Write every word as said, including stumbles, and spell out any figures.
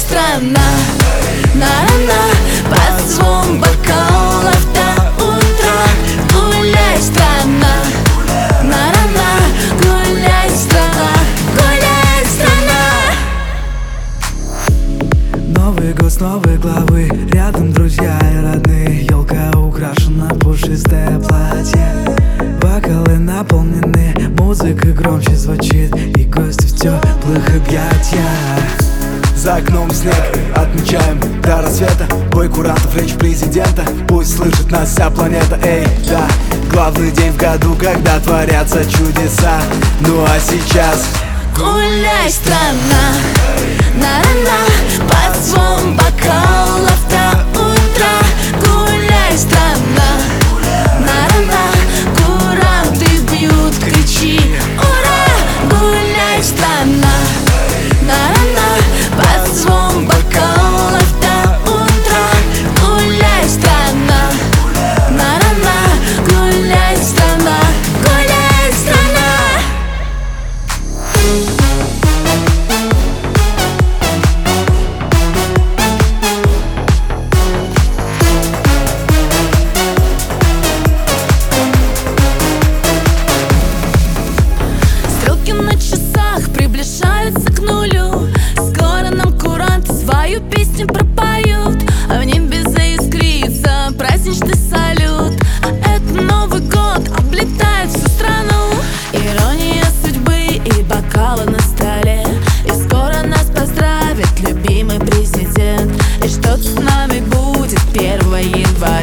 страна, на-на-на, под звон бокалов до утра. Гуляй, страна, на-на-на, гуляй, страна, гуляй, страна. Новый год с новой главы, рядом друзья и родные. Елка украшена, пушистое платье, бокалы наполнены, музыка громче звучит, и гости в теплых объятиях. За окном снег, отмечаем до рассвета. Бой курантов, речь президента, пусть слышит нас вся планета. Эй, да, главный день в году, когда творятся чудеса. Ну а сейчас гуляй, страна, на-на-на, под звон бокалов до утра. Гуляй, страна, на-на-на, куранты бьют, кричи ура. Гуляй, страна, на-на-на, под звон бокалов до утра. Гуляй, страна, на-на-на, гуляй, страна, гуляй, страна. Стрелки на часах приближаются к нулю. Скоро нам куранты свою песню пропоют, а в небе заискрится праздничный салют. Это Новый год облетает всю страну. Ирония судьбы и бокалы на столе. И скоро нас поздравит любимый президент. И что-то с нами будет первого января.